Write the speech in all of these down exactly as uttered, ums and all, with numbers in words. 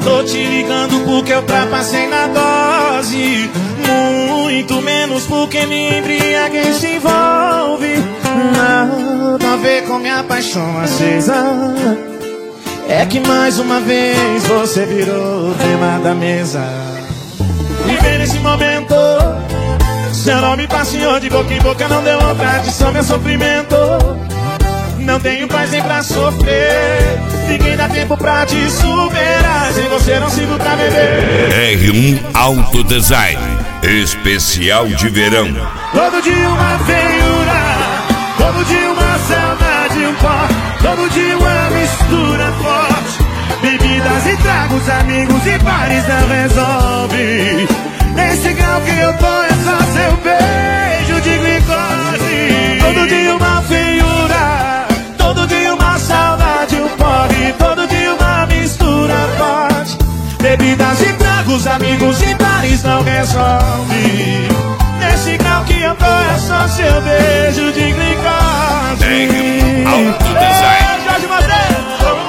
tô te ligando porque eu ultrapassei na dose. Muito menos porque me embriaguei se envolve. Nada a ver com minha paixão acesa. É que mais uma vez você virou o tema da mesa. Viver nesse momento, seu nome passeou de boca em boca, não deu vontade, só meu sofrimento. Não tenho paz nem pra sofrer, ninguém dá tempo pra te superar. Sem você não sirvo pra beber. R um Auto Design, especial de verão. Todo dia uma feiura, todo dia uma saudade, um pó. Todo dia uma mistura forte. Bebidas e tragos, amigos e bares não resolve. Nesse grau que eu tô é só seu beijo de glicose. Todo dia uma feiura, todo dia uma saudade, um porre. Todo dia uma mistura forte. Bebidas e tragos, amigos e bares não resolve. Nesse grau que eu tô é só seu beijo de glicose. R um Auto Design. Ei, Jorge Matheus.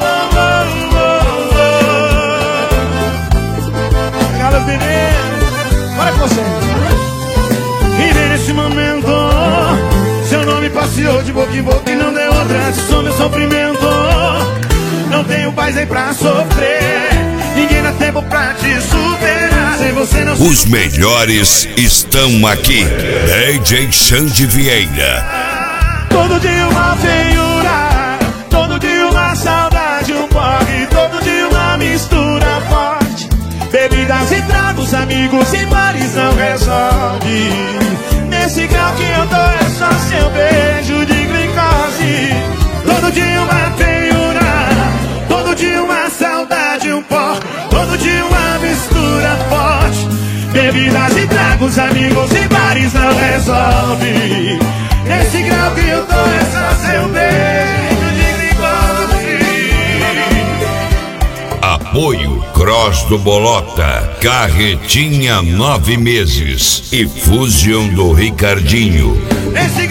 Obrigado, meninos. Bora com você. E nesse momento, seu nome passeou de boca em boca e não deu outra. Sou meu sofrimento. Não tenho paz aí pra sofrer. Ninguém dá tempo pra te superar. Sem você não. Os melhores estão aqui. D J Xande Vieira. Todo dia uma feiura, todo dia uma saudade, um porre. Todo dia uma mistura forte. Bebidas e tragos, amigos e bares não resolve. Nesse grau que eu tô é só seu beijo de glicose. Todo dia uma feiura, todo dia uma saudade, um pó. Todo dia uma mistura forte. Bebidas e tragos, amigos e bares não resolve. Nesse grau que eu tô é só seu beijo de glicose. Apoio Cross do Bolota, Carretinha nove meses e Fusion do Ricardinho. Nesse